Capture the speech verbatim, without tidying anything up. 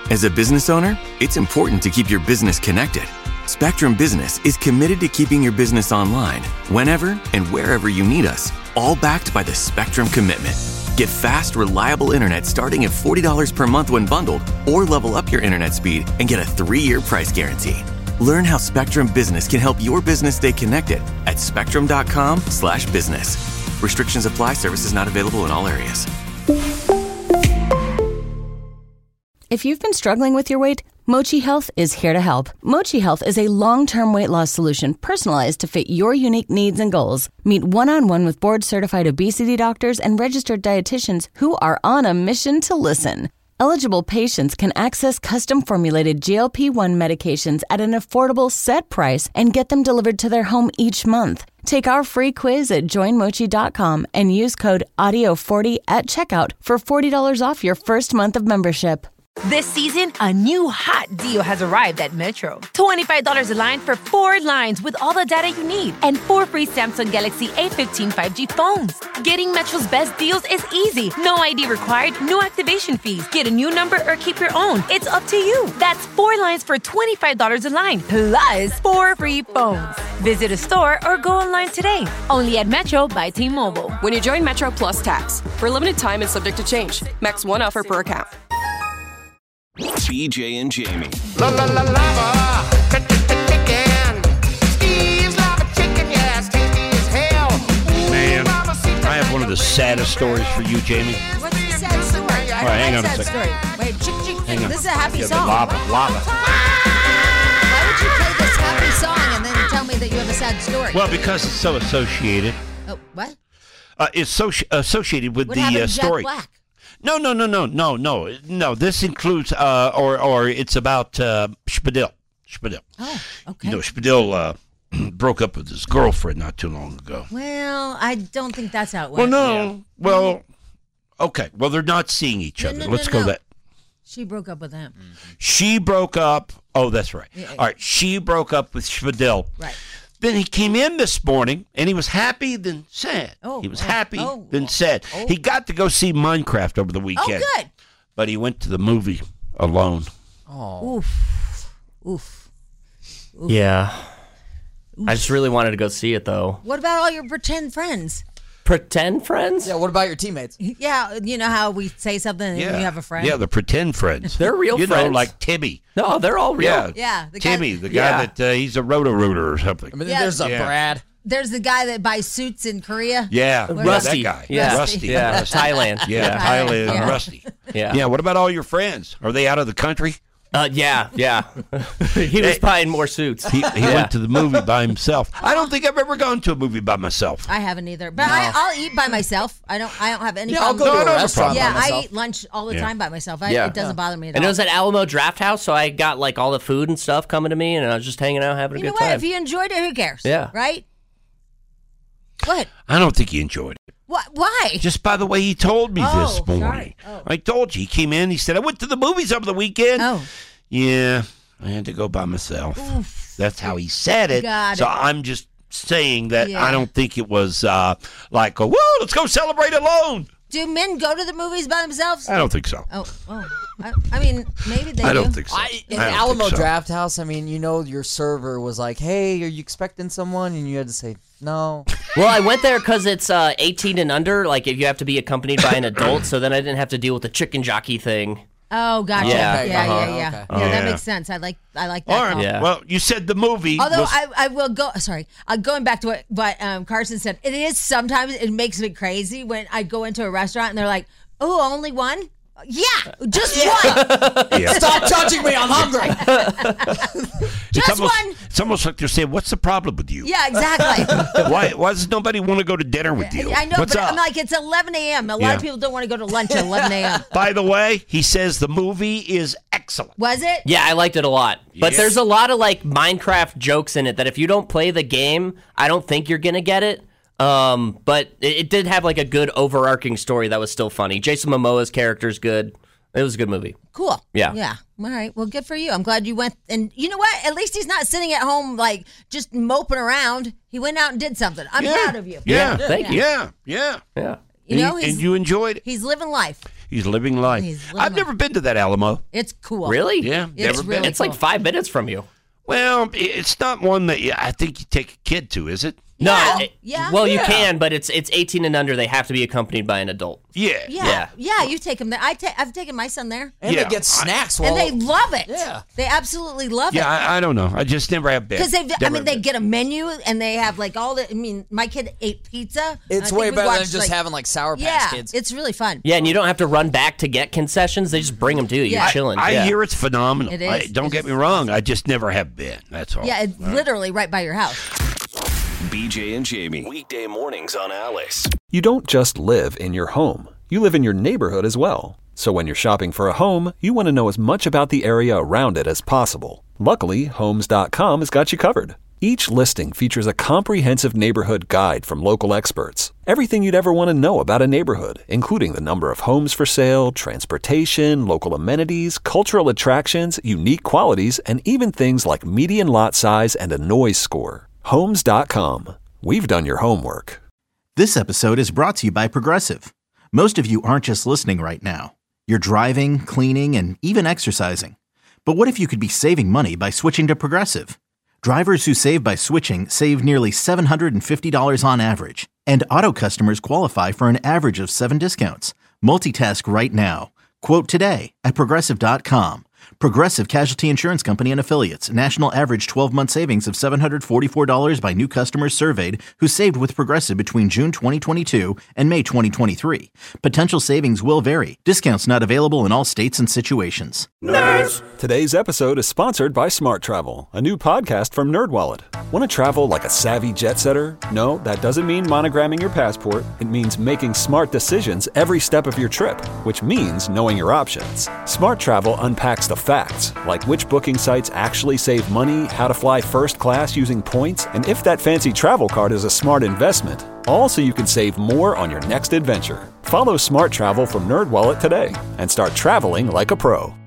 As a business owner, it's important to keep your business connected. Spectrum Business is committed to keeping your business online, whenever and wherever you need us, all backed by the Spectrum Commitment. Get fast, reliable internet starting at forty dollars per month when bundled, or level up your internet speed and get a three-year price guarantee. Learn how Spectrum Business can help your business stay connected at spectrum.com slash business. Restrictions apply. Services not available in all areas. If you've been struggling with your weight, Mochi Health is here to help. Mochi Health is a long-term weight loss solution personalized to fit your unique needs and goals. Meet one-on-one with board-certified obesity doctors and registered dietitians who are on a mission to listen. Eligible patients can access custom-formulated G L P one medications at an affordable set price and get them delivered to their home each month. Take our free quiz at join mochi dot com and use code audio forty at checkout for forty dollars off your first month of membership. This season, a new hot deal has arrived at Metro. twenty-five dollars a line for four lines with all the data you need and four free Samsung Galaxy A fifteen five G phones. Getting Metro's best deals is easy. No I D required, no activation fees. Get a new number or keep your own. It's up to you. That's four lines for twenty-five dollars a line, plus four free phones. Visit a store or go online today. Only at Metro by T-Mobile. When you join Metro Plus Tax, for a limited time and subject to change. Max one offer per account. B J and Jamie. La la la lava, chicken. Steve's lava chicken, yes, tasty as hell. Man, I have one of the saddest stories for you, Jamie. What's the sad story? I All right, hang on a sad second. story. Wait, chick, chick, Hang on. this is a happy Yeah, song. the lava, lava. Why would you play this happy song and then tell me that you have a sad story? Well, because it's so associated. Oh, what? Uh, it's so associated with What the happened uh, to Jack story. Black? No, no, no, no, no, no, no. This includes, uh, or, or it's about uh, Spadil. Spadil. Oh, okay. You know, Spadil uh, broke up with his girlfriend not too long ago. Well, I don't think that's how it Well, went. no. Yeah. Well, okay. Well, they're not seeing each No, other. no, no, Let's go no. that. She broke up with him. She broke up. Oh, that's right. Yeah, yeah. All right. She broke up with Spadil. Right. Then he came in this morning, and he was happy, then sad. Oh, he was oh, happy, oh, then sad. oh. He got to go see Minecraft over the Oh, weekend. good. But he went to the movie alone. Oof. Oof. Yeah. I just really wanted to go see it, though. What about all your pretend friends? Pretend friends? Yeah, what about your teammates? Yeah, you know how we say something and Yeah. you have a friend? Yeah, the pretend friends. They're real you friends. know, like Timmy. No, they're all real. Yeah, Yeah, the guy- Timmy, the guy Yeah. that uh, he's a roto-rooter or something. I mean, Yeah. there's a Yeah. Brad. There's the guy that buys suits in Korea. Yeah, Where- yeah, Rusty. that guy. Yeah. Rusty. Yeah, Rusty. Thailand. Yeah, Yeah. Thailand. Yeah. Rusty. Yeah. Yeah. What about all your friends? Are they out of the country? Uh, yeah, yeah. he was Hey. buying more suits. He, he Yeah. went to the movie by himself. I don't think I've ever gone to a movie by myself. I haven't either, but I, I'll eat by myself. I don't. I don't have any. Yeah, I'll problem. go to No, a no restaurant Yeah, by I myself. eat lunch all the Yeah. time by myself. I, Yeah. It doesn't bother me at And it all. was at Alamo Draft House, so I got like all the food and stuff coming to me, and I was just hanging out having a you know good what? time. If you enjoyed it, who cares? Yeah. Right? What? I don't think he enjoyed it. What? Why? Just by the way he told me Oh, this sorry. morning. Oh. I told you. He came in. He said, I went to the movies over the weekend. Oh. Yeah, I had to go by myself. That's how he said it. Got so it. I'm just saying that Yeah. I don't think it was uh, like, woo, let's go celebrate alone. Do men go to the movies by themselves? I don't think so. Oh, oh. I, I mean, maybe they I do. don't think so. I, in I the don't Alamo think so. Draft House, I mean, you know, your server was like, "Hey, are you expecting someone?" And you had to say no. Well, I went there because it's uh, eighteen and under, like if you have to be accompanied by an adult, so then I didn't have to deal with the chicken jockey thing. Oh, gotcha. Yeah. Yeah, yeah, Uh-huh. yeah. Okay. Yeah, that Yeah. makes sense. I like, I like that. All right. call. Yeah. Well, you said the movie. Although was, I, I will go. Sorry, uh, going back to what what um, Carson said. It is sometimes it makes me crazy when I go into a restaurant and they're like, "Oh, only one." Yeah, just one. Yeah. Stop touching me! I'm hungry. it's just almost, one. It's almost like they're saying, "What's the problem with you? Yeah, exactly. Why? Why does nobody want to go to dinner with you? I know, What's but up?" I'm like, it's eleven a.m. A lot Yeah. of people don't want to go to lunch at eleven a.m. By the way, he says the movie is excellent. Was it? Yeah, I liked it a lot. But Yes. there's a lot of like Minecraft jokes in it that if you don't play the game, I don't think you're gonna get it. Um, but it, it did have like a good overarching story that was still funny. Jason Momoa's character's good. It was a good movie. Cool. Yeah. Yeah. All right. Well, good for you. I'm glad you went. And you know what? At least he's not sitting at home like just moping around. He went out and did something. I'm Yeah. proud of you. Yeah, Yeah, thank you. Yeah, yeah. Yeah. You know, and, he's and you enjoyed it. he's living life. He's living life. He's living I've life. never been to that Alamo. It's cool. Really? Yeah, It's never been. really It's like cool. five minutes from you. Well, it's not one that you, I think you take a kid to, is it? No, Yeah, it- yeah. well, you Yeah. can, but it's it's eighteen and under. They have to be accompanied by an adult. Yeah. Yeah, Yeah. yeah, you take them there. I ta- I've taken my son there, And Yeah, they get I- snacks. and while, they love it. Yeah. They absolutely love Yeah, it. I, I don't know. I just never have been. Because they, I Never mean, have they been. get a menu and they have like all the. I mean, my kid ate pizza. and I It's think way we better than watched, just like- having like Sour Patch Yeah, Kids. it's really fun. Yeah, and you don't have to run back to get concessions. They just bring them to you. You're Yeah. chilling. I yeah. hear it's phenomenal. It is. I, don't It's get me wrong. I just never have been. That's all. Yeah, it's literally right by your house. B J and Jamie. Weekday mornings on Alice. You don't just live in your home. You live in your neighborhood as well. So when you're shopping for a home, you want to know as much about the area around it as possible. Luckily, Homes dot com has got you covered. Each listing features a comprehensive neighborhood guide from local experts. Everything you'd ever want to know about a neighborhood, including the number of homes for sale, transportation, local amenities, cultural attractions, unique qualities, and even things like median lot size and a noise score. Homes dot com. We've done your homework. This episode is brought to you by Progressive. Most of you aren't just listening right now. You're driving, cleaning, and even exercising. But what if you could be saving money by switching to Progressive? Drivers who save by switching save nearly seven hundred fifty dollars on average. And auto customers qualify for an average of seven discounts. Multitask right now. Quote today at Progressive dot com. Progressive Casualty Insurance Company and Affiliates. National average twelve-month savings of seven hundred forty-four dollars by new customers surveyed who saved with Progressive between June twenty twenty-two and May twenty twenty-three. Potential savings will vary. Discounts not available in all states and situations. Nerds! Today's episode is sponsored by Smart Travel, a new podcast from NerdWallet. Want to travel like a savvy jet setter? No, that doesn't mean monogramming your passport. It means making smart decisions every step of your trip, which means knowing your options. Smart Travel unpacks the facts, like which booking sites actually save money, how to fly first class using points, and if that fancy travel card is a smart investment. All so you can save more on your next adventure. Follow Smart Travel from NerdWallet today and start traveling like a pro.